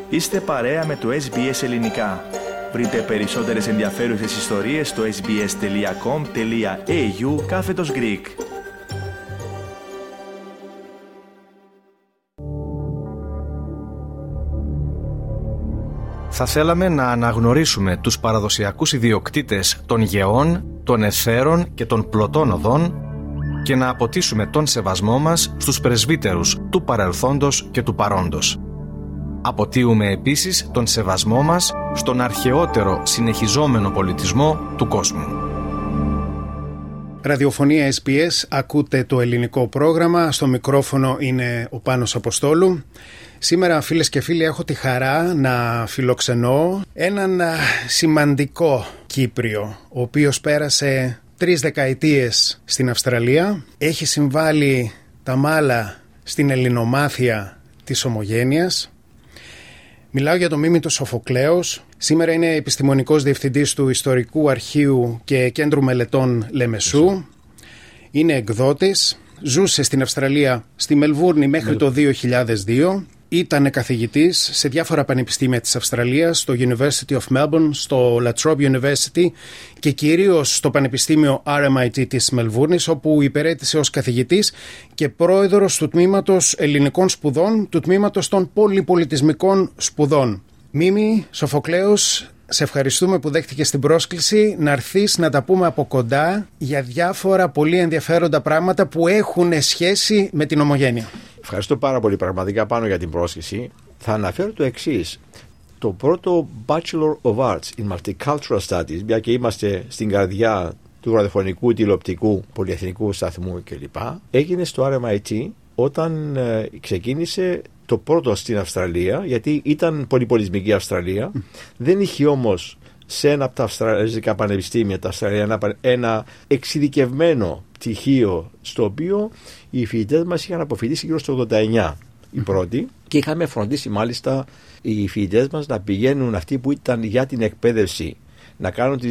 Είστε παρέα με το SBS Ελληνικά. Βρείτε περισσότερες ενδιαφέρουσες ιστορίες στο sbs.com.au/Greek. Θα θέλαμε να αναγνωρίσουμε τους παραδοσιακούς ιδιοκτήτες των γεών, των αιθέρων και των πλωτών οδών και να αποτίσουμε τον σεβασμό μας στους πρεσβύτερους του παρελθόντος και του παρόντος. Αποτείουμε επίσης τον σεβασμό μας στον αρχαιότερο συνεχιζόμενο πολιτισμό του κόσμου. Ραδιοφωνία SBS, ακούτε το ελληνικό πρόγραμμα. Στο μικρόφωνο είναι ο Πάνος Αποστόλου. Σήμερα, φίλες και φίλοι, έχω τη χαρά να φιλοξενώ έναν σημαντικό Κύπριο, ο οποίος πέρασε 3 δεκαετίες στην Αυστραλία. Έχει συμβάλει τα μάλα στην ελληνομάθεια της ομογένειας. Μιλάω για τον Μίμητο Σοφοκλέος. Σήμερα είναι επιστημονικός διευθυντής του Ιστορικού Αρχείου και Κέντρου Μελετών Λεμεσού. Είναι εκδότης. Ζούσε στην Αυστραλία, στη Μελβούρνη μέχρι το 2002. Ήταν καθηγητής σε διάφορα πανεπιστήμια της Αυστραλίας, στο University of Melbourne, στο La Trobe University και κυρίως στο Πανεπιστήμιο RMIT της Μελβούρνης, όπου υπηρέτησε ως καθηγητής και πρόεδρος του Τμήματος Ελληνικών Σπουδών, του Τμήματος των Πολυπολιτισμικών Σπουδών. Μίμη Σοφοκλέος, σε ευχαριστούμε που δέχτηκες την πρόσκληση να έρθεις να τα πούμε από κοντά για διάφορα πολύ ενδιαφέροντα πράγματα που έχουν σχέση με την ομογένεια. Ευχαριστώ πάρα πολύ πραγματικά πάνω για την πρόσκληση. Θα αναφέρω το εξής. Το πρώτο Bachelor of Arts in Multicultural Studies, μια και είμαστε στην καρδιά του ραδιοφωνικού, τηλεοπτικού, πολυεθνικού σταθμού κλπ. Έγινε στο RMIT όταν ξεκίνησε το πρώτο στην Αυστραλία, γιατί ήταν πολυπολιτισμική Αυστραλία. Δεν είχε όμως σε ένα από τα αυστραλιαζικά πανεπιστήμια, τα Αυστραλία, ένα εξειδικευμένο πτυχίο στο οποίο οι φοιτητές μας είχαν αποφοιτήσει γύρω στο 89 οι πρώτοι, και είχαμε φροντίσει μάλιστα οι φοιτητές μας να πηγαίνουν, αυτοί που ήταν για την εκπαίδευση, να κάνουν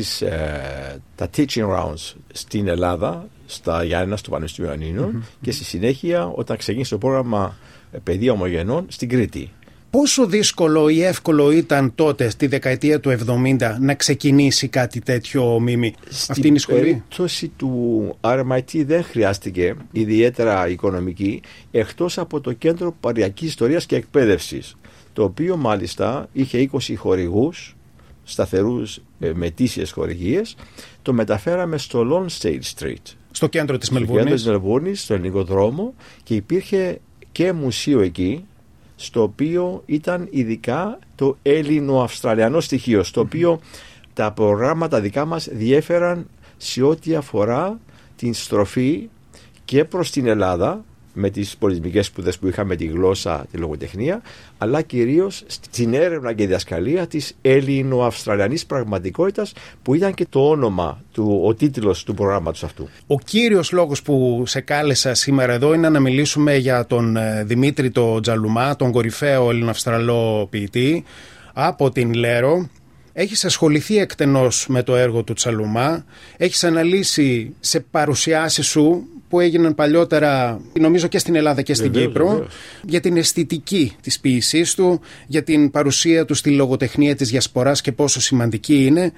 τα teaching rounds στην Ελλάδα, στα Γιάννενα, στο Πανεπιστήμιο Ιωαννίνων, και στη συνέχεια όταν ξεκίνησε το πρόγραμμα παιδεία ομογενών στην Κρήτη. Πόσο δύσκολο ή εύκολο ήταν τότε, στη δεκαετία του 70, να ξεκινήσει κάτι τέτοιο, Μίμη? Αυτή είναι η σχολή. Στην περίπτωση του RMIT δεν χρειάστηκε ιδιαίτερα οικονομική, εκτός από το Κέντρο Παριακής Ιστορίας και Εκπαίδευσης, το οποίο μάλιστα είχε 20 χορηγούς σταθερούς με ετήσιες χορηγίες. Το μεταφέραμε στο Lonsdale Street, στο κέντρο της Μελβούρνης, στο ελληνικό δρόμο, και υπήρχε και μουσείο εκεί, στο οποίο ήταν ειδικά το Έλληνο-Αυστραλιανό στοιχείο, στο οποίο τα προγράμματα δικά μας διέφεραν σε ό,τι αφορά την στροφή και προς την Ελλάδα, με τις πολιτισμικές σπουδές που είχαμε, τη γλώσσα, τη λογοτεχνία, αλλά κυρίως στην έρευνα και διδασκαλία της Έλληνο-Αυστραλιανής πραγματικότητας, που ήταν και το όνομα ο τίτλος του προγράμματος αυτού. Ο κύριος λόγος που σε κάλεσα σήμερα εδώ είναι να μιλήσουμε για τον Δημήτρη το Τζαλουμά, τον κορυφαίο Έλληνο-Αυστραλό ποιητή από την Λέρο. Έχεις ασχοληθεί εκτενώς με το έργο του Τζαλουμά, έχεις αναλύσει σε παρουσιάσεις σου που έγιναν παλιότερα, νομίζω και στην Ελλάδα και στην Κύπρο, για την αισθητική της ποίησής του, για την παρουσία του στη λογοτεχνία της διασποράς και πόσο σημαντική είναι.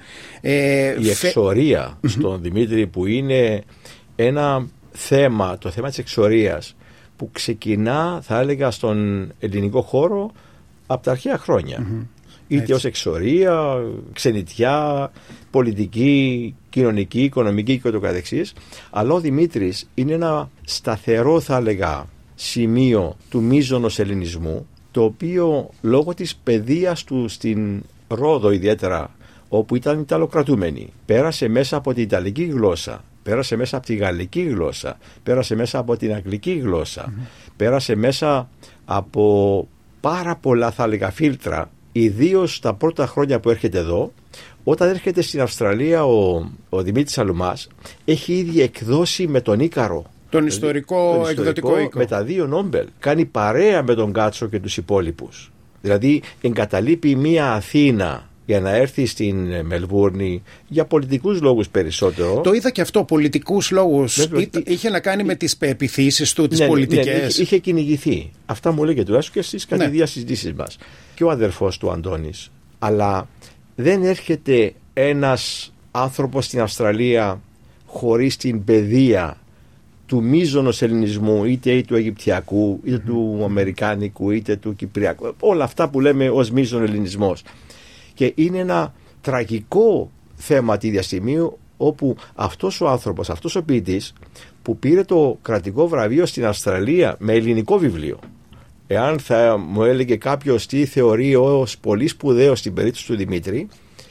Η εξορία στον Δημήτρη, που είναι ένα θέμα, το θέμα της εξορίας, που ξεκινά, θα έλεγα, στον ελληνικό χώρο από τα αρχαία χρόνια. Είτε ως εξορία, ξενιτιά, πολιτική, κοινωνική, οικονομική και ούτω καθεξής. Αλλά ο Δημήτρης είναι ένα σταθερό, θα έλεγα, σημείο του μείζωνος ελληνισμού, το οποίο λόγω της παιδείας του στην Ρόδο ιδιαίτερα, όπου ήταν Ιταλοκρατούμενοι, πέρασε μέσα από την Ιταλική γλώσσα, πέρασε μέσα από τη Γαλλική γλώσσα, πέρασε μέσα από την Αγγλική γλώσσα, πέρασε μέσα από πάρα πολλά, θα έλεγα, φίλτρα. Ιδίως τα πρώτα χρόνια που έρχεται εδώ, όταν έρχεται στην Αυστραλία ο Δημήτρης Αλουμάς, έχει ήδη εκδώσει με τον Ίκαρο, τον ιστορικό εκδοτικό οίκο, με τα 2 Νόμπελ. Κάνει παρέα με τον Κάτσο και τους υπόλοιπους. Δηλαδή εγκαταλείπει μία Αθήνα για να έρθει στην Μελβούρνη για πολιτικούς λόγους περισσότερο. Το είδα και αυτό, πολιτικούς λόγους. Είχε να κάνει με τις πεποιθήσεις του, τις πολιτικές. Είχε κυνηγηθεί. Αυτά μου λέγεται τουλάχιστον και στις κατηδίας συζητήσεις μας. Και ο αδερφός του Αντώνης. Αλλά δεν έρχεται ένας άνθρωπος στην Αυστραλία χωρίς την παιδεία του μείζωνος ελληνισμού, είτε του Αιγυπτιακού, είτε του Αμερικάνικου, είτε του Κυπριακού. Όλα αυτά που λέμε ως μείζον ελληνισμός. Και είναι ένα τραγικό θέμα τη διαστημίου, όπου αυτός ο άνθρωπος, αυτός ο ποιητής που πήρε το κρατικό βραβείο στην Αυστραλία με ελληνικό βιβλίο, εάν θα μου έλεγε κάποιος τι θεωρεί ως πολύ σπουδαίο στην περίπτωση του Δημήτρη,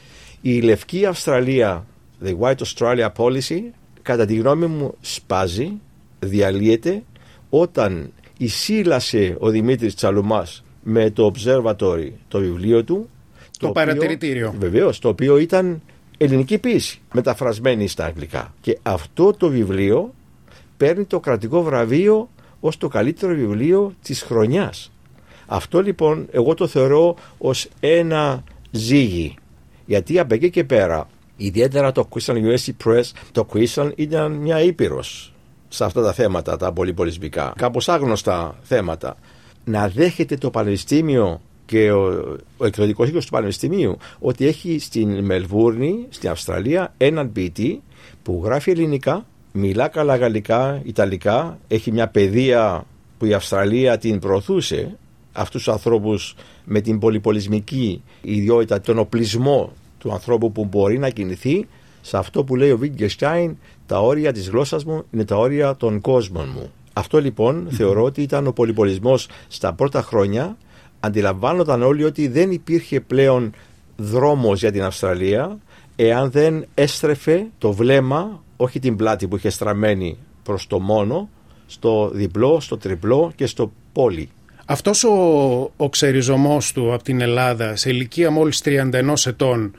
η Λευκή Αυστραλία, the White Australia Policy, κατά τη γνώμη μου σπάζει, διαλύεται όταν εισήλασε ο Δημήτρης Τσαλουμάς με το Observatory το βιβλίο του, το παρατηρητήριο. Βεβαίως, το οποίο ήταν ελληνική ποίηση, μεταφρασμένη στα αγγλικά. Και αυτό το βιβλίο παίρνει το κρατικό βραβείο ως το καλύτερο βιβλίο της χρονιάς. Αυτό λοιπόν εγώ το θεωρώ ως ένα ζύγι. Γιατί από εκεί και πέρα, ιδιαίτερα το Queensland University Press, το Queensland ήταν μια ήπειρος σε αυτά τα θέματα, τα πολυπολισμικά, κάπως άγνωστα θέματα. Να δέχεται το πανεπιστήμιο και ο εκδοτικός οίκος του πανεπιστημίου ότι έχει στην Μελβούρνη, στην Αυστραλία, έναν ποιητή που γράφει ελληνικά, μιλά καλά γαλλικά, ιταλικά, έχει μια παιδεία που η Αυστραλία την προωθούσε, αυτούς τους ανθρώπους με την πολυπολισμική ιδιότητα, τον οπλισμό του ανθρώπου που μπορεί να κινηθεί σε αυτό που λέει ο Wittgenstein, τα όρια της γλώσσας μου είναι τα όρια των κόσμων μου. Αυτό λοιπόν θεωρώ ότι ήταν ο πολυπολισμός στα πρώτα χρόνια. Αντιλαμβάνονταν όλοι ότι δεν υπήρχε πλέον δρόμος για την Αυστραλία εάν δεν έστρεφε το βλέμμα, όχι την πλάτη που είχε στραμμένη προς το μόνο, στο διπλό, στο τριπλό και στο πόλι. Αυτός ο ξεριζωμός του από την Ελλάδα σε ηλικία μόλις 31 ετών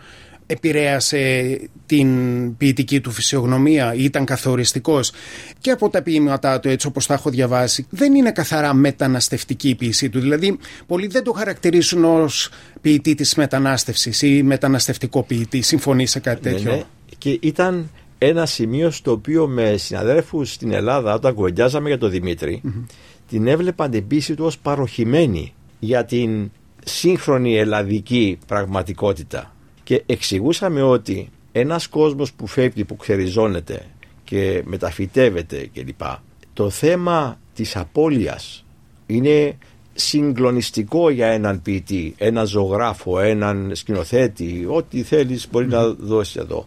επηρέασε την ποιητική του φυσιογνωμία, ήταν καθοριστικός? Και από τα ποίηματά του, έτσι όπως τα έχω διαβάσει, δεν είναι καθαρά μεταναστευτική η ποίησή του. Δηλαδή, πολλοί δεν το χαρακτηρίζουν ως ποιητή της μετανάστευσης ή μεταναστευτικό ποιητή. Συμφωνεί σε κάτι τέτοιο? Ναι. Και ήταν ένα σημείο στο οποίο με συναδέλφους στην Ελλάδα, όταν κουβεντιάζαμε για τον Δημήτρη, την έβλεπαν την ποίηση του ως παροχημένη για την σύγχρονη ελλαδική πραγματικότητα. Και εξηγούσαμε ότι ένας κόσμος που φεύγει, που ξεριζώνεται και μεταφυτεύεται κλπ. Το θέμα της απώλειας είναι συγκλονιστικό για έναν ποιητή, έναν ζωγράφο, έναν σκηνοθέτη, ό,τι θέλεις μπορεί να δώσει εδώ.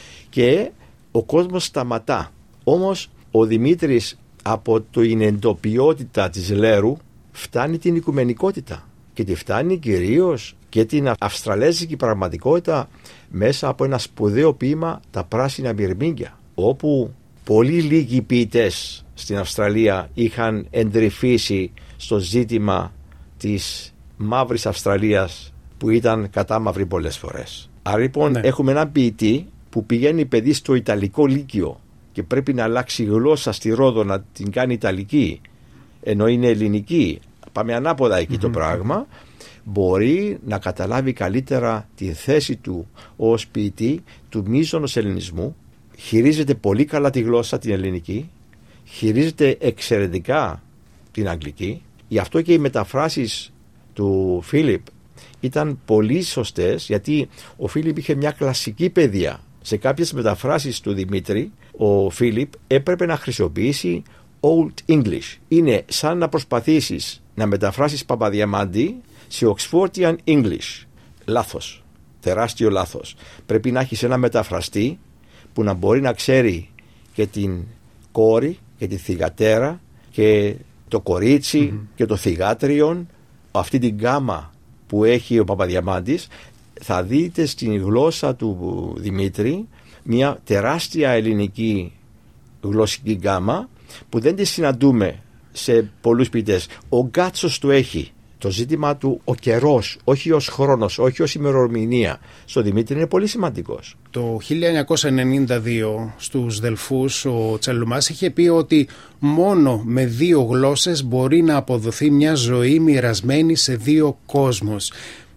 Και ο κόσμος σταματά. Όμως ο Δημήτρης από την εντοπιότητα της Λέρου φτάνει την οικουμενικότητα και τη φτάνει κυρίως και την αυστραλέζικη πραγματικότητα μέσα από ένα σπουδαίο ποίημα, τα πράσινα μυρμήγκια, όπου πολύ λίγοι ποιητές στην Αυστραλία είχαν εντρυφήσει στο ζήτημα της μαύρης Αυστραλίας που ήταν κατάμαυρη πολλές φορές. Άρα λοιπόν έχουμε έναν ποιητή που πηγαίνει παιδί στο Ιταλικό Λύκειο και πρέπει να αλλάξει γλώσσα στη Ρόδο να την κάνει Ιταλική, ενώ είναι ελληνική. Πάμε ανάποδα εκεί το πράγμα. Μπορεί να καταλάβει καλύτερα τη θέση του ως ποιητή του μείζωνος ελληνισμού. Χειρίζεται πολύ καλά τη γλώσσα την ελληνική, χειρίζεται εξαιρετικά την αγγλική. Γι' αυτό και οι μεταφράσεις του Φίλιπ ήταν πολύ σωστές, γιατί ο Φίλιπ είχε μια κλασική παιδεία. Σε κάποιες μεταφράσεις του Δημήτρη ο Φίλιπ έπρεπε να χρησιμοποιήσει Old English. Είναι σαν να προσπαθήσεις να μεταφράσεις Παπαδιαμάντη σε Oxfordian English. Λάθος. Τεράστιο λάθος. Πρέπει να έχεις ένα μεταφραστή που να μπορεί να ξέρει και την κόρη και τη θυγατέρα και το κορίτσι και το θυγάτριον. Αυτή την γκάμα που έχει ο Παπαδιαμάντης, θα δείτε στην γλώσσα του Δημήτρη μια τεράστια ελληνική γλωσσική γκάμα που δεν τη συναντούμε σε πολλούς ποιητές. Ο Γκάτσος το έχει. Το ζήτημα του ο καιρός, όχι ως χρόνος, όχι ως ημερομηνία, στο Δημήτρη είναι πολύ σημαντικός. Το 1992 στους Δελφούς ο Τσαλουμάς είχε πει ότι μόνο με 2 γλώσσες μπορεί να αποδοθεί μια ζωή μοιρασμένη σε 2 κόσμους.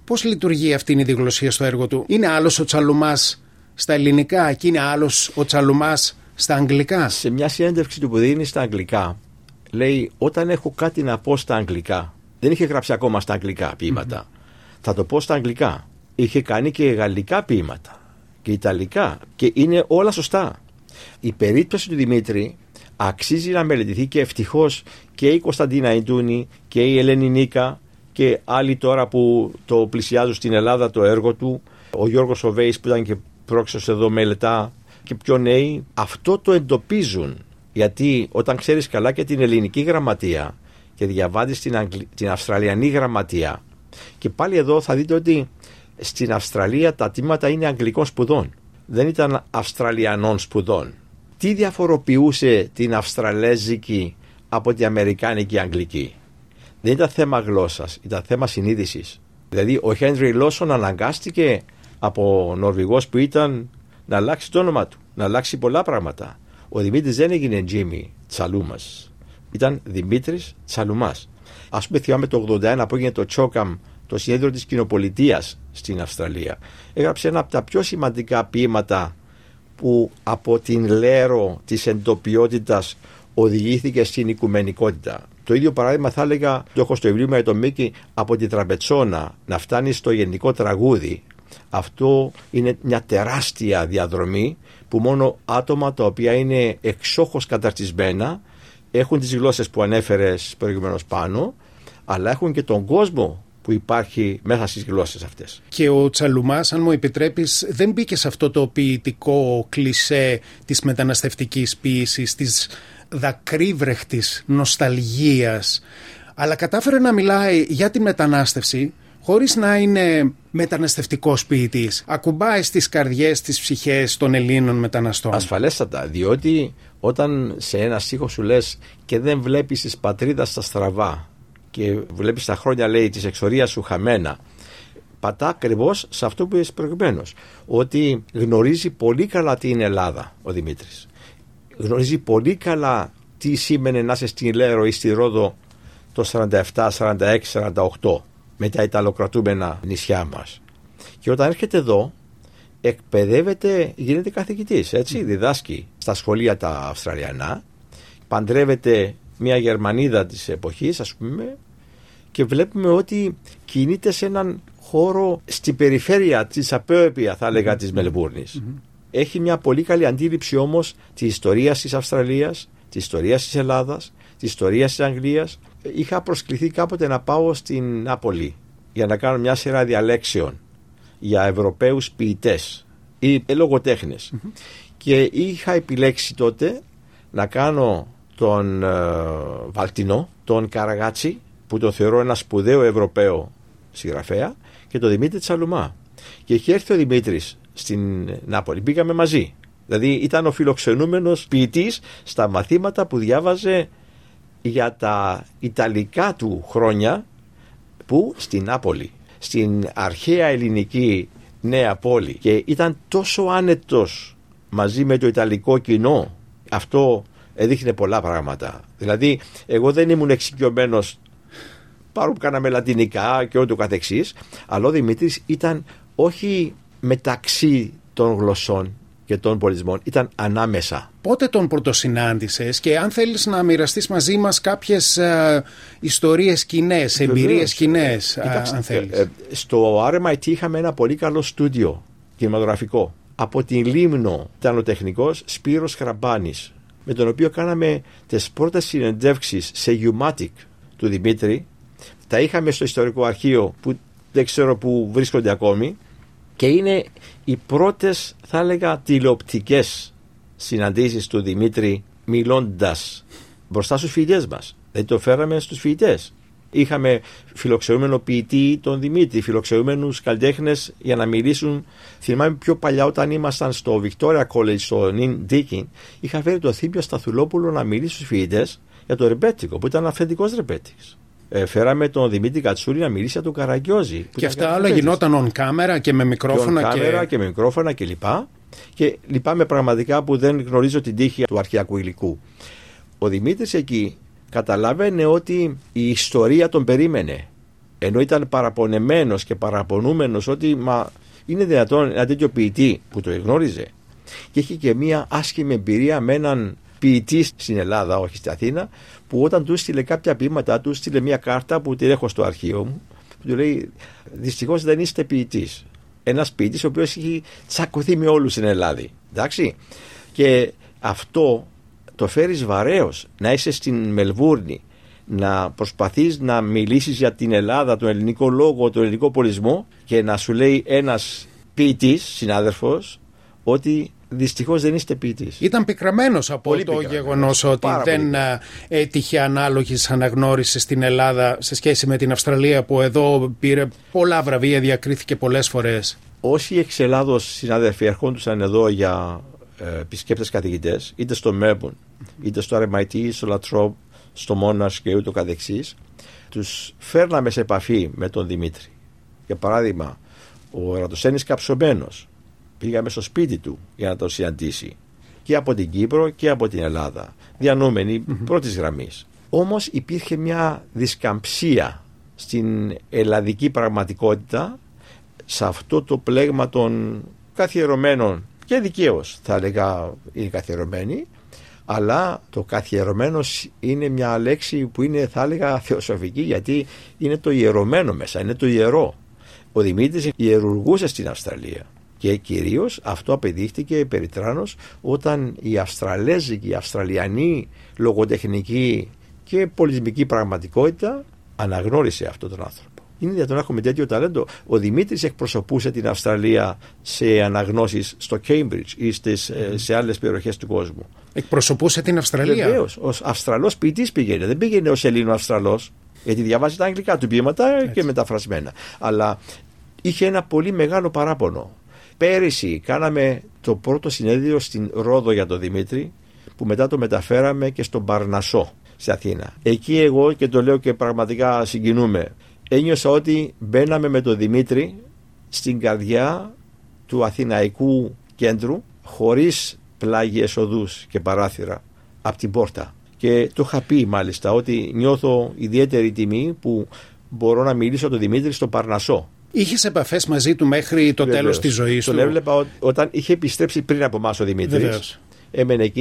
Πώς λειτουργεί αυτή η διγλωσσία στο έργο του? Είναι άλλος ο Τσαλουμάς στα ελληνικά και είναι άλλος ο Τσαλουμάς στα αγγλικά? Σε μια συνέντευξη του που δίνει στα αγγλικά, λέει: όταν έχω κάτι να πω στα αγγλικά, δεν είχε γράψει ακόμα στα αγγλικά ποίηματα, θα το πω στα αγγλικά. Είχε κάνει και γαλλικά ποίηματα και ιταλικά και είναι όλα σωστά. Η περίπτωση του Δημήτρη αξίζει να μελετηθεί και ευτυχώς και η Κωνσταντίνα Ιντούνη και η Ελένη Νίκα και άλλοι τώρα που το πλησιάζουν στην Ελλάδα το έργο του, ο Γιώργος Οβέης που ήταν και πρόξενος εδώ μελετά και πιο νέοι, αυτό το εντοπίζουν. Γιατί όταν ξέρεις καλά και την ελληνική γραμματεία και διαβάζεις την αυστραλιανή γραμματεία, και πάλι εδώ θα δείτε ότι στην Αυστραλία τα τμήματα είναι αγγλικών σπουδών, δεν ήταν αυστραλιανών σπουδών. Τι διαφοροποιούσε την αυστραλέζικη από την αμερικάνικη αγγλική? Δεν ήταν θέμα γλώσσας, ήταν θέμα συνείδησης. Δηλαδή ο Χένρι Λόσον αναγκάστηκε από Νορβηγός που ήταν να αλλάξει το όνομα του, να αλλάξει πολλά πράγματα. Ο Δημήτρης δεν έγινε Τζίμι Τσαλούμας, ήταν Δημήτρης Τσαλουμάς. Ας πούμε, θυμάμαι το 1981 που έγινε το Τσόκαμ, το συνέδριο της κοινοπολιτείας στην Αυστραλία. Έγραψε ένα από τα πιο σημαντικά ποίηματα που από την λέρο της εντοπιότητας οδηγήθηκε στην οικουμενικότητα. Το ίδιο παράδειγμα θα έλεγα, το έχω στο βιβλίο με τον Μίκη, από την Τραμπετσόνα να φτάνει στο γενικό τραγούδι. Αυτό είναι μια τεράστια διαδρομή που μόνο άτομα τα οποία είναι εξόχως καταρτισμένα έχουν τις γλώσσες που ανέφερες προηγουμένως πάνω, αλλά έχουν και τον κόσμο που υπάρχει μέσα στις γλώσσες αυτές. Και ο Τσαλουμάς, αν μου επιτρέπεις, δεν μπήκε σε αυτό το ποιητικό κλισέ της μεταναστευτικής ποίησης, της δακρύβρεχτης νοσταλγίας, αλλά κατάφερε να μιλάει για τη μετανάστευση χωρίς να είναι μεταναστευτικός ποιητής. Ακουμπάει στις καρδιές, στις ψυχές των Ελλήνων μεταναστών. Ασφαλέστατα, διότι όταν σε ένα στίχο σου λες και δεν βλέπεις της πατρίδας στα στραβά και βλέπεις τα χρόνια, λέει, της εξορίας σου χαμένα, πατά ακριβώς σε αυτό που είπες προηγουμένως, ότι γνωρίζει πολύ καλά τι είναι Ελλάδα ο Δημήτρης. Γνωρίζει πολύ καλά τι σήμαινε να είσαι στην Λέρο ή στη Ρόδο το 47, 46, 48 με τα ιταλοκρατούμενα νησιά μας. Και όταν έρχεται εδώ εκπαιδεύεται, γίνεται καθηγητής, έτσι, διδάσκει στα σχολεία τα Αυστραλιανά, παντρεύεται μια Γερμανίδα της εποχής, ας πούμε, και βλέπουμε ότι κινείται σε έναν χώρο στην περιφέρεια της απέοπια, θα έλεγα, της Μελβούρνης. Έχει μια πολύ καλή αντίληψη όμως της ιστορίας της Αυστραλίας, της ιστορίας της Ελλάδας, της ιστορίας της Αγγλίας. Είχα προσκληθεί κάποτε να πάω στην Νάπολη για να κάνω μια σειρά διαλέξεων για Ευρωπαίους ποιητές ή λογοτέχνες. Και είχα επιλέξει τότε να κάνω τον Βαλτινό, τον Καραγάτσι, που τον θεωρώ ένα σπουδαίο Ευρωπαίο συγγραφέα, και τον Δημήτρη Τσαλουμά. Και είχε έρθει ο Δημήτρης στην Νάπολη, πήγαμε μαζί. Δηλαδή ήταν ο φιλοξενούμενος ποιητής στα μαθήματα που διάβαζε για τα ιταλικά του χρόνια, που στην Νάπολη, στην αρχαία ελληνική νέα πόλη, και ήταν τόσο άνετος μαζί με το ιταλικό κοινό. Αυτό έδειχνε πολλά πράγματα. Δηλαδή εγώ δεν ήμουν εξοικειωμένος, παρόλο που κάναμε λατινικά και ό,τι καθεξής, αλλά ο Δημήτρης ήταν όχι μεταξύ των γλωσσών και των πολιτισμών, ήταν ανάμεσα. Πότε τον πρωτοσυνάντησες και αν θέλεις να μοιραστείς μαζί μας κάποιες ιστορίες κοινές, εμπειρίες κοινές, αν θέλεις. Στο RMIT είχαμε ένα πολύ καλό στούντιο κινηματογραφικό. Από την Λίμνο ήταν ο τεχνικός Σπύρος Χραμπάνης, με τον οποίο κάναμε τις πρώτες συνεντεύξεις σε U-matic του Δημήτρη. Τα είχαμε στο ιστορικό αρχείο που δεν ξέρω που βρίσκονται ακόμη, και είναι οι πρώτες, θα έλεγα, τηλεοπτικές συναντήσεις του Δημήτρη μιλώντας μπροστά στους φοιτητές μας. Δηλαδή το φέραμε στους φοιτητές. Είχαμε φιλοξενούμενο ποιητή τον Δημήτρη, φιλοξενούμενους καλλιτέχνες για να μιλήσουν. Θυμάμαι πιο παλιά όταν ήμασταν στο Victoria College, στο Νιν Ντίκιν, είχα φέρει το Θήμιο Σταθουλόπουλο να μιλήσει στους φοιτητές για το ρεμπέτικο, που ήταν αυθεντικός ρεμπέτικος. Φέραμε τον Δημήτρη Κατσούρη να μιλήσει για τον Καραγκιόζη. Και αυτά όλα γινόταν on camera και με μικρόφωνα και με μικρόφωνα και λοιπά. Και λυπάμαι πραγματικά που δεν γνωρίζω την τύχη του αρχαιακού υλικού. Ο Δημήτρης εκεί καταλάβαινε ότι η ιστορία τον περίμενε. Ενώ ήταν παραπονεμένος και παραπονούμενος ότι είναι δυνατόν ένα τέτοιο ποιητή που το εγνώριζε και είχε και μία άσχημη εμπειρία με έναν ποιητή στην Ελλάδα, όχι στην Αθήνα, που όταν του στείλε κάποια ποίηματά του, στείλε μία κάρτα που την έχω στο αρχείο μου, που του λέει: δυστυχώς δεν είστε ποιητής. Ένας ποιητής ο οποίος έχει τσακωθεί με όλους στην Ελλάδα. Εντάξει. Και αυτό το φέρεις βαρέως, να είσαι στην Μελβούρνη, να προσπαθείς να μιλήσεις για την Ελλάδα, τον ελληνικό λόγο, τον ελληνικό πολιτισμό και να σου λέει ένας ποιητής, συνάδελφος, ότι δυστυχώς δεν είστε ποιητής. Ήταν πικραμένος από πολύ το γεγονός ότι δεν έτυχε ανάλογης αναγνώρισης στην Ελλάδα σε σχέση με την Αυστραλία, που εδώ πήρε πολλά βραβεία, διακρίθηκε πολλές φορές. Όσοι εξ Ελλάδος συνάδελφοι ερχόντουσαν εδώ για επισκέπτες καθηγητές, είτε στο Μέλμπουρν, είτε στο RMIT, στο Λατρόμπ, στο Μόνας και ούτω καθεξής, τους φέρναμε σε επαφή με τον Δημήτρη. Για παράδειγμα, ο Ερατοσθένης Καψωμένος, πήγαμε στο σπίτι του για να τον συναντήσει, και από την Κύπρο και από την Ελλάδα, διανούμενοι πρώτης γραμμής. Όμως υπήρχε μια δισκαμψία στην ελλαδική πραγματικότητα, σε αυτό το πλέγμα των καθιερωμένων, και δικαίως θα έλεγα είναι καθιερωμένοι, αλλά το καθιερωμένος είναι μια λέξη που είναι, θα έλεγα, θεοσοφική, γιατί είναι το ιερωμένο μέσα, είναι το ιερό. Ο Δημήτρης ιερουργούσε στην Αυστραλία και κυρίως αυτό απεδείχτηκε περιτράνως όταν η αυστραλέζικη, η αυστραλιανή λογοτεχνική και πολιτισμική πραγματικότητα αναγνώρισε αυτόν τον άνθρωπο. Είναι δυνατόν να έχουμε τέτοιο ταλέντο? Ο Δημήτρης εκπροσωπούσε την Αυστραλία σε αναγνώσεις στο Cambridge ή σε άλλες περιοχές του κόσμου. Εκπροσωπούσε την Αυστραλία. Βεβαίως, ως Αυστραλός ποιητής πήγαινε. Δεν πήγαινε ως Ελλήνο-Αυστραλός, γιατί διαβάζει τα αγγλικά του ποίηματα και μεταφρασμένα. Αλλά είχε ένα πολύ μεγάλο παράπονο. Πέρυσι κάναμε το πρώτο συνέδριο στην Ρόδο για τον Δημήτρη, που μετά το μεταφέραμε και στον Παρνασσό σε Αθήνα. Εκεί εγώ, και το λέω και πραγματικά συγκινούμε, ένιωσα ότι μπαίναμε με τον Δημήτρη στην καρδιά του Αθηναϊκού κέντρου, χωρίς πλάγιες οδούς και παράθυρα, από την πόρτα. Και το είχα πει μάλιστα ότι νιώθω ιδιαίτερη τιμή που μπορώ να μιλήσω τον Δημήτρη στο Παρνασσό. Είχες επαφές μαζί του μέχρι το τέλος της ζωής του? Τον έβλεπα όταν είχε επιστρέψει πριν από εμάς ο Δημήτρης. Βεβαίως. Έμενε εκεί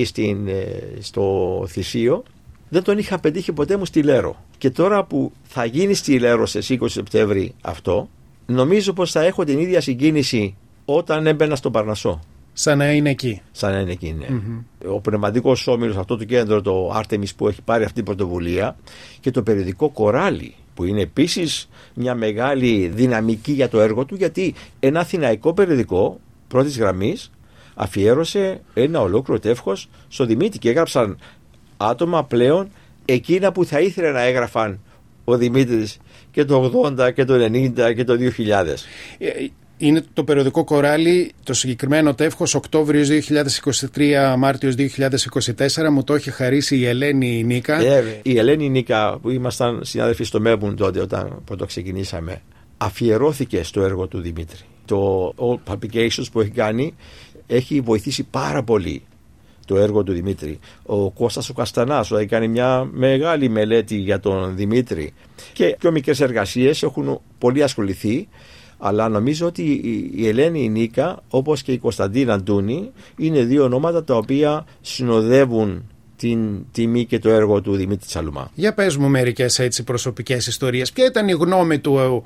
στο Θησίο. Δεν τον είχα πετύχει ποτέ μου στη Λέρο. Και τώρα που θα γίνει στη Λέρο στις 20 Σεπτέμβρη αυτό, νομίζω πως θα έχω την ίδια συγκίνηση όταν έμπαινα στον Παρνασσό. Σαν να είναι εκεί. Σαν να είναι εκεί, ναι. Ο πνευματικός όμιλος, αυτό το κέντρο, το Άρτεμις, που έχει πάρει αυτή την πρωτοβουλία, και το περιοδικό Κοράλι, που είναι επίσης μια μεγάλη δυναμική για το έργο του, γιατί ένα αθηναϊκό περιοδικό πρώτης γραμμής αφιέρωσε ένα ολόκληρο τεύχος στο Δημήτρη και έγραψαν άτομα πλέον εκείνα που θα ήθελε να έγραφαν ο Δημήτρης και το 80 και το 90 και το 2000. Είναι το περιοδικό Κοράλι, το συγκεκριμένο τεύχος, Οκτώβριος 2023, Μάρτιος 2024, μου το έχει χαρίσει η Ελένη Νίκα. Η Ελένη Νίκα, που ήμασταν συνάδελφοι στο Μέλμπουρν τότε όταν πρώτο ξεκινήσαμε, αφιερώθηκε στο έργο του Δημήτρη. Το All Publications που έχει κάνει έχει βοηθήσει πάρα πολύ το έργο του Δημήτρη. Ο Κώστας ο Καστανάς έχει κάνει μια μεγάλη μελέτη για τον Δημήτρη και πιο μικρές εργασίες έχουν πολύ ασχοληθεί. Αλλά νομίζω ότι η Ελένη Νίκα, όπως και η Κωνσταντίνα Αντούνη, είναι δύο ονόματα τα οποία συνοδεύουν την τιμή και το έργο του Δημήτρη Τσαλουμά. Για πες μου μερικές έτσι προσωπικές ιστορίες. Ποια ήταν η γνώμη του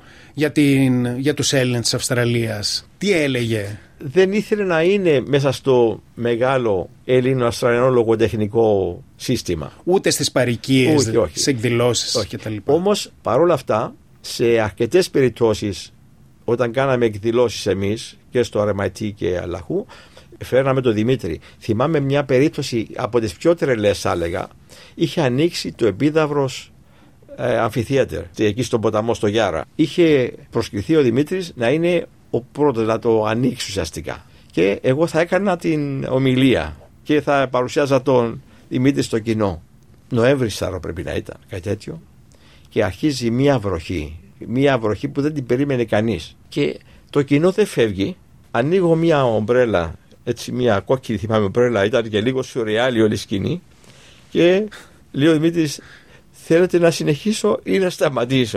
για τους Έλληνες της Αυστραλίας? Τι έλεγε? Δεν ήθελε να είναι μέσα στο μεγάλο Έλληνο-Αυστραλιανό λογοτεχνικό σύστημα. Ούτε στις παροικίες, στις εκδηλώσεις κτλ. Όμως παρόλα αυτά, σε αρκετές περιπτώσεις, όταν κάναμε εκδηλώσεις εμείς και στο RMIT και Αλλαχού, φέρναμε τον Δημήτρη. Θυμάμαι μια περίπτωση από τις πιο τρελές, θα έλεγα. Είχε ανοίξει το Επίδαυρος Αμφιθίατερ εκεί στον ποταμό στο Γιάρα. Είχε προσκληθεί ο Δημήτρης να είναι ο πρώτος να το ανοίξει ουσιαστικά. Και εγώ θα έκανα την ομιλία και θα παρουσιάζα τον Δημήτρη στο κοινό. Νοέμβρης πρέπει να ήταν, κάτι τέτοιο. Και αρχίζει μια βροχή. Μια βροχή που δεν την περίμενε κανείς. Και το κοινό δεν φεύγει. Ανοίγω μια ομπρέλα, έτσι μια κόκκινη θυμάμαι ομπρέλα, ήταν και λίγο σουρεάλη όλη η σκηνή. Και λέει ο Δημήτρης, θέλετε να συνεχίσω ή να σταματήσω?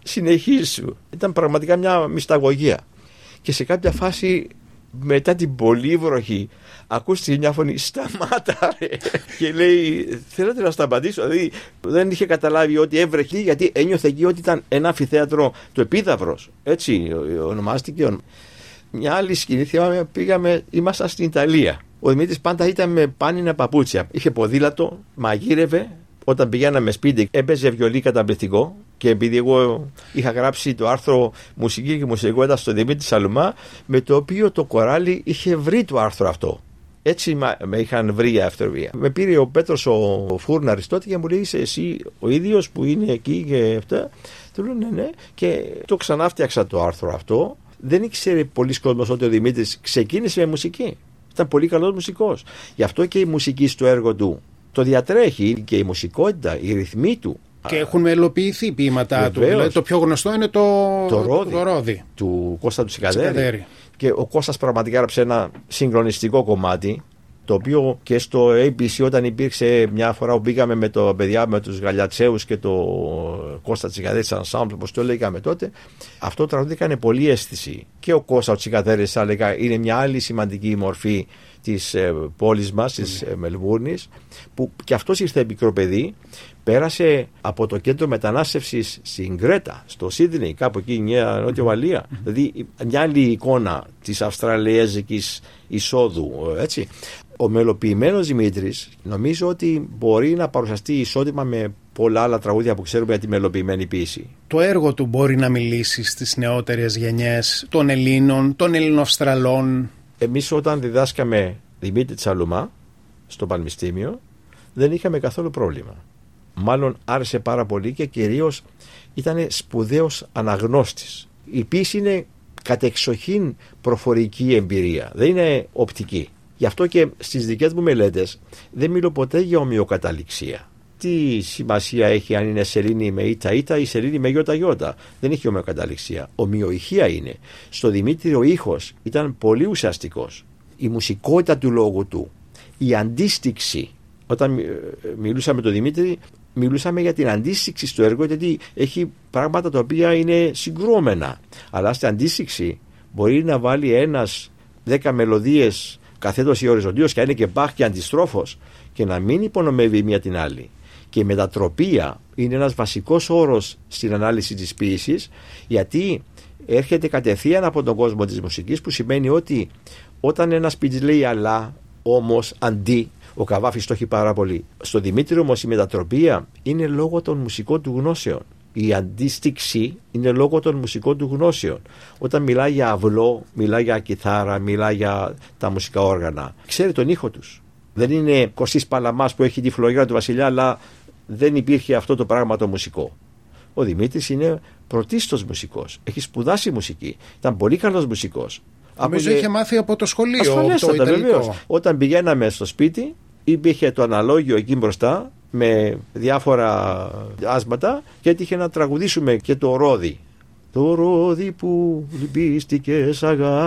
συνεχίσου. Ήταν πραγματικά μια μυσταγωγία. Και σε κάποια φάση, μετά την πολύβροχη, ακούστηκε μια φωνή, σταμάτα ρε. Και λέει, θέλετε να σταματήσω? Δηλαδή δεν είχε καταλάβει ότι έβρεχε, γιατί ένιωθε εκεί ότι ήταν ένα αμφιθέατρο, το Επίδαυρος, έτσι ονομάστηκε. Μια άλλη σκηνή, θυμάμαι, ήμασταν στην Ιταλία. Ο Δημήτρης πάντα ήταν με πάνινα παπούτσια. Είχε ποδήλατο, μαγείρευε. Όταν πηγαίναμε σπίτι, έπαιζε βιολί καταπληκτικό. Και επειδή εγώ είχα γράψει το άρθρο Μουσική και Μουσικότητα στο Δημήτρη Σαλουμά, με το οποίο το κοράλι είχε βρει το άρθρο αυτό. Έτσι με είχαν βρει για ευθερβία. Με πήρε ο Πέτρος ο Φούρναρης τότε και μου λέει, είσαι εσύ ο ίδιος που είναι εκεί και αυτά? Του λέω ναι. Και το ξανά φτιάξα το άρθρο αυτό. Δεν ήξερε πολλοί κόσμος ότι ο Δημήτρης ξεκίνησε με μουσική. Ήταν πολύ καλός μουσικός. Γι' αυτό και η μουσική στο έργο του το διατρέχει, και η μουσικότητα, οι ρυθμοί του. Και έχουν μελοποιηθεί ποίηματά του. Δηλαδή, το πιο γνωστό είναι το Ρόδι του Κώστα του Τσικαδέρη. Και ο Κώστας πραγματικά έγραψε ένα συγκλονιστικό κομμάτι, το οποίο και στο ABC, όταν υπήρξε μια φορά που πήγαμε με το παιδιά, με τους Γαλιατσέους και το Κώστα Τσικαδέρη Ensemble, όπως το λέγαμε τότε, αυτό το τραγούδι έκανε πολύ αίσθηση. Και ο Κώστα ο Τσικαδέρης, θα έλεγα, είναι μια άλλη σημαντική μορφή της πόλης μας, της Μελβούρνης, που και αυτός ήρθε μικρό παιδί, πέρασε από το κέντρο μετανάστευσης στην Κρέτα, στο Σίδνεϊ, κάπου εκεί, μια Νότια Ουαλία. Δηλαδή μια άλλη εικόνα της αυστραλιέζικης εισόδου, έτσι. Ο μελοποιημένος Δημήτρης νομίζω ότι μπορεί να παρουσιαστεί ισότιμα με πολλά άλλα τραγούδια που ξέρουμε για τη μελοποιημένη ποίηση. Το έργο του μπορεί να μιλήσει στις νεότερες γενιές των Ελλήνων, των Ελληνοαυστραλών. Εμείς όταν διδάσκαμε Δημήτρη Τσαλουμά στο Πανεπιστήμιο δεν είχαμε καθόλου πρόβλημα. Μάλλον άρεσε πάρα πολύ και κυρίως ήταν σπουδαίος αναγνώστης. Η ποίηση είναι κατεξοχήν προφορική εμπειρία, δεν είναι οπτική. Γι' αυτό και στις δικές μου μελέτες δεν μιλώ ποτέ για ομοιοκαταληξία. Τι σημασία έχει αν είναι σελήνη με ήτα ή σελήνη με γιώτα. Δεν έχει ομοιοκαταληξία. Ομοιοϊχεία είναι. Στο Δημήτρη ο ήχος ήταν πολύ ουσιαστικός. Η μουσικότητα του λόγου του, η αντίστοιξη. Όταν μιλούσαμε με τον Δημήτρη, μιλούσαμε για την αντίστοιξη στο έργο, γιατί έχει πράγματα τα οποία είναι συγκρούμενα. Αλλά στην αντίστοιξη μπορεί να βάλει ένας 10 μελωδίες καθέτος ή οριζοντίως και να είναι και Μπαχ και αντιστρόφος και να μην υπονομεύει μία την άλλη. Και η μετατροπία είναι ένας βασικός όρος στην ανάλυση της ποίησης, γιατί έρχεται κατευθείαν από τον κόσμο της μουσικής, που σημαίνει ότι όταν ένας ποιητής λέει αλλά, όμως, αντί, ο Καβάφης το έχει πάρα πολύ. Στο Δημήτρη όμως η μετατροπία είναι λόγω των μουσικών του γνώσεων. Η αντίστοιξη είναι λόγω των μουσικών του γνώσεων. Όταν μιλάει για αυλό, μιλάει για κιθάρα, μιλάει για τα μουσικά όργανα, ξέρει τον ήχο τους. Δεν είναι Κωστής Παλαμάς που έχει τη φλογέρα του Βασιλιά, αλλά δεν υπήρχε αυτό το πράγμα το μουσικό. Ο Δημήτρης είναι πρωτίστως μουσικός. Έχει σπουδάσει μουσική. Ήταν πολύ καλός μουσικός. Νομίζω είχε μάθει από το σχολείο. Ασφαλέστατα, βεβαίως. Όταν πηγαίναμε στο σπίτι, υπήρχε το αναλόγιο εκεί μπροστά με διάφορα άσματα και έτυχε να τραγουδήσουμε και το Ρόδι. Το ρόδι που λυπίστηκες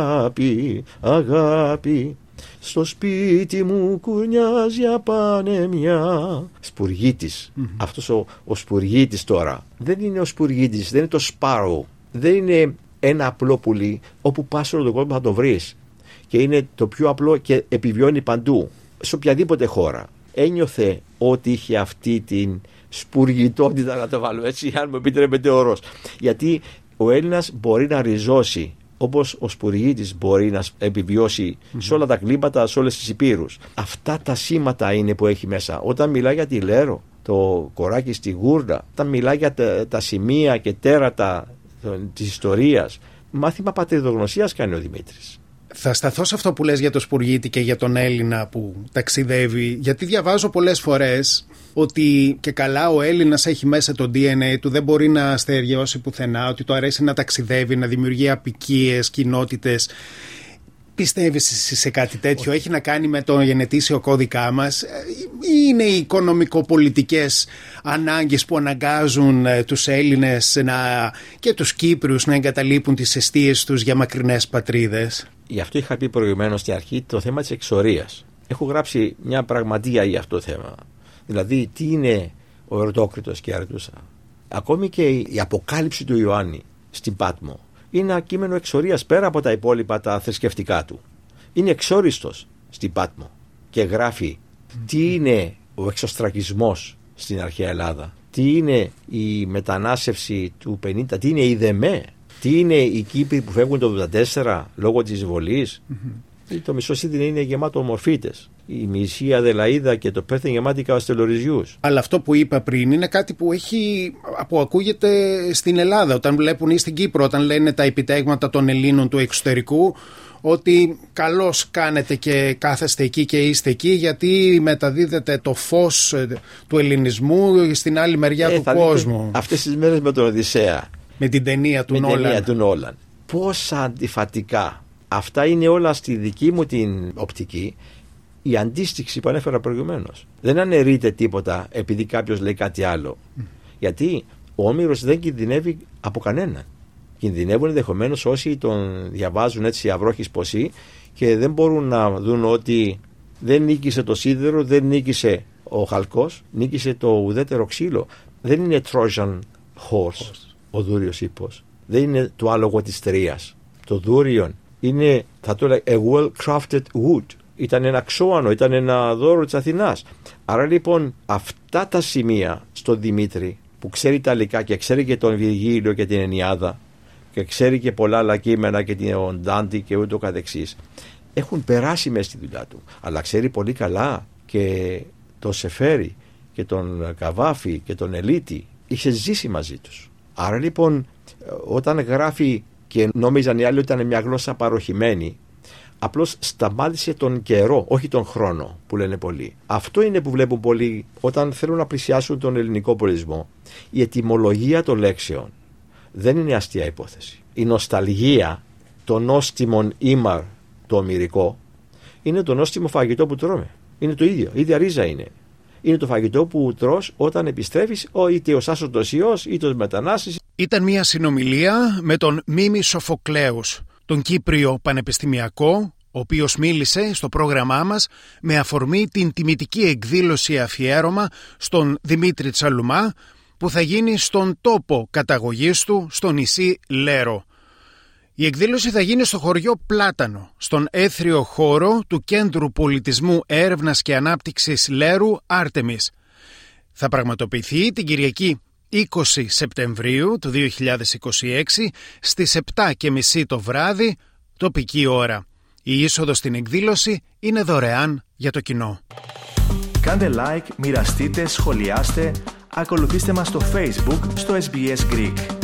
αγάπη, αγάπη, στο σπίτι μου κουρνιάζει απανεμιά. Σπουργίτης. Αυτός ο Σπουργίτης τώρα δεν είναι ο Σπουργίτης, δεν είναι το Σπάρο, δεν είναι ένα απλό πουλί. Όπου πας όλο τον κόσμο θα το βρεις και είναι το πιο απλό και επιβιώνει παντού, σε οποιαδήποτε χώρα. Ένιωθε ότι είχε αυτή την σπουργητότητα, να το βάλω έτσι, αν μου επιτρέπετε ο όρος, γιατί ο Έλληνας μπορεί να ριζώσει όπως ο Σπουργίτης μπορεί να επιβιώσει σε όλα τα κλίματα, σε όλες τις υπήρους. Αυτά τα σήματα είναι που έχει μέσα. Όταν μιλάει για τη Λέρο, το κοράκι στη γούρνα, όταν μιλάει για τα σημεία και τέρατα της ιστορίας, μάθημα πατριδογνωσίας κάνει ο Δημήτρης. Θα σταθώ σε αυτό που λες για το Σπουργίτη και για τον Έλληνα που ταξιδεύει, γιατί διαβάζω πολλές φορές ότι και καλά ο Έλληνας έχει μέσα το DNA του, δεν μπορεί να στεριώσει πουθενά, ότι του αρέσει να ταξιδεύει, να δημιουργεί αποικίες, κοινότητες. Πιστεύεις σε κάτι τέτοιο? Έχει να κάνει με τον γενετήσιο κώδικά μας ή είναι οι οικονομικοπολιτικές ανάγκες που αναγκάζουν τους Έλληνες και τους Κύπριους να εγκαταλείπουν τις εστίες τους για μακρινές πατρίδες? Γι' αυτό είχα πει προηγουμένως στην αρχή το θέμα της εξορίας. Έχω γράψει μια πραγματεία για αυτό το θέμα. Δηλαδή, τι είναι ο Ερωτόκριτος και η Αρετούσα? Ακόμη και η Αποκάλυψη του Ιωάννη στην Πάτμο είναι ένα κείμενο εξορίας πέρα από τα υπόλοιπα τα θρησκευτικά του. Είναι εξόριστος στην Πάτμο και γράφει τι είναι ο εξωστρακισμός στην αρχαία Ελλάδα, τι είναι η μετανάσευση του 50, τι είναι η ΔΕΜΕ, τι είναι οι Κύπροι που φεύγουν το 1984 λόγω της εισβολής. Το μισό Σίδνεϊ είναι γεμάτο μορφίτες. Η μισή Αδελαΐδα και το Πέρθ είναι γεμάτη καβαστελοριζιούς. Αλλά αυτό που είπα πριν είναι κάτι που ακούγεται στην Ελλάδα, όταν βλέπουν, ή στην Κύπρο, όταν λένε τα επιτέγματα των Ελλήνων του εξωτερικού, ότι καλώς κάνετε και κάθεστε εκεί και είστε εκεί, γιατί μεταδίδετε το φως του ελληνισμού στην άλλη μεριά του κόσμου. Αυτές τις μέρες με τον Οδυσσέα, με την ταινία του Νόλαν. Πόσα αντιφατικά. Αυτά είναι όλα στη δική μου την οπτική. Η αντίστοιξη που ανέφερα προηγουμένως. Δεν αναιρείται τίποτα επειδή κάποιος λέει κάτι άλλο. Γιατί ο Όμηρος δεν κινδυνεύει από κανέναν. Κινδυνεύουν ενδεχομένως όσοι τον διαβάζουν έτσι αυρόχης ποσή και δεν μπορούν να δουν ότι δεν νίκησε το σίδερο, δεν νίκησε ο χαλκός, νίκησε το ουδέτερο ξύλο. Δεν είναι Trojan horse ο δούριος ύπος. Δεν είναι το άλογο της Τρίας. Το δούριον είναι, θα το έλεγα, a well-crafted wood. Ήταν ένα ξώανο, ήταν ένα δώρο της Αθηνάς. Άρα λοιπόν αυτά τα σημεία στον Δημήτρη που ξέρει Ιταλικά και ξέρει και τον Βιργίλιο και την Ενιάδα και ξέρει και πολλά άλλα κείμενα και τον Ντάντι και ούτω καθεξής, έχουν περάσει μέσα στη δουλειά του. Αλλά ξέρει πολύ καλά και τον Σεφέρι και τον Καβάφη και τον Ελίτη. Είχε ζήσει μαζί τους. Άρα λοιπόν όταν γράφει και νόμιζαν οι άλλοι ότι ήταν μια γλώσσα παροχημένη, απλώς σταμάτησε τον καιρό, όχι τον χρόνο που λένε πολλοί. Αυτό είναι που βλέπουν πολλοί όταν θέλουν να πλησιάσουν τον ελληνικό πολιτισμό. Η ετυμολογία των λέξεων δεν είναι αστεία υπόθεση. Η νοσταλγία, το νόστιμον ήμαρ, το ομηρικό, είναι το νόστιμο φαγητό που τρώμε. Είναι το ίδιο, η ίδια ρίζα είναι. Είναι το φαγητό που τρως όταν επιστρέφεις, είτε ως άσωτος ιός, είτε ως μετανάστης. Ήταν μια συνομιλία με τον Μίμη Σοφοκλέους, τον Κύπριο πανεπιστημιακό, ο οποίος μίλησε στο πρόγραμμά μας με αφορμή την τιμητική εκδήλωση αφιέρωμα στον Δημήτρη Τσαλουμά που θα γίνει στον τόπο καταγωγής του στο νησί Λέρο. Η εκδήλωση θα γίνει στο χωριό Πλάτανο, στον έθριο χώρο του Κέντρου Πολιτισμού Έρευνας και Ανάπτυξης Λέρου Άρτεμις. Θα πραγματοποιηθεί την Κυριακή 20 Σεπτεμβρίου του 2026 στις 7:30 το βράδυ τοπική ώρα. Η είσοδος στην εκδήλωση είναι δωρεάν για το κοινό. Κάντε like, μοιραστείτε, σχολιάστε, ακολουθήστε μας στο Facebook στο SBS Greek.